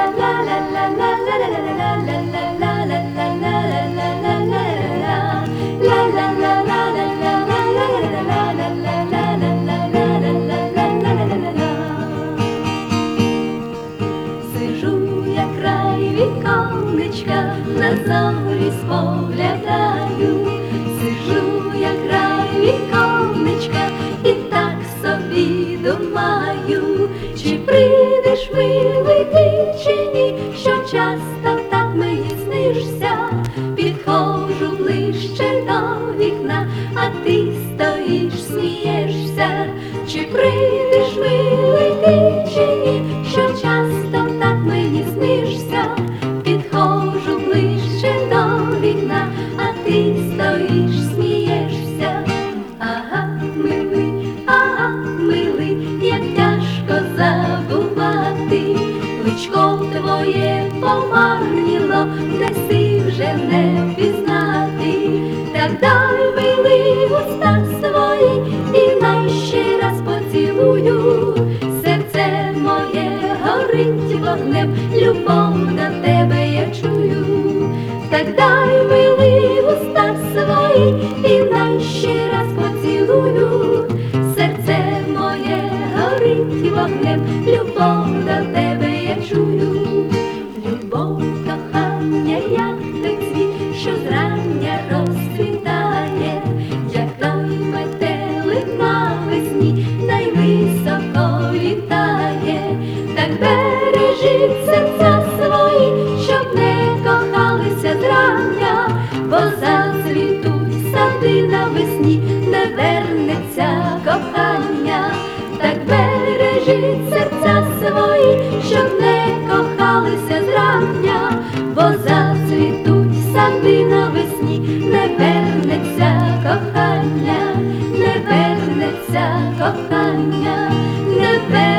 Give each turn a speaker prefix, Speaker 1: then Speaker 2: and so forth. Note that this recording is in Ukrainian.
Speaker 1: Віконечка на зорі споглядаю, сижу я край віконечка і так собі думаю, чи прийдеш, милий ти, чи ні, що часто так мені снишся. Підходжу ближче до вікна, а ти стоїш, смієшся. Чи прийдеш, милий ти, чи ні, що часто так мені снишся. Підходжу ближче до вікна, а ти стоїш, смієшся. Ага, милий, як тяжко забувати. Личко твоє помарніло, неси вже не пізнати. Так дай, милий, уста свої, і най ще раз поцілую. Серце моє горить вогнем, любов до тебе я чую. Так дай, милий, уста свої, і най ще раз поцілую. Серце моє горить вогнем, любов до тебе я чую. Любов, кохання, як той цвіт, що зрання розцвітає, як той метелик навесні, дай високо літає. Так бережіть серця свої, щоб не кохалися зрання, бо зацвітуть сади навесні, не вернеться кохання. Так бережіть серця свої, щоб не кохалися зрання, бо зацвітуть сади навесні, не вернеться кохання, не вернеться кохання, не вернеться.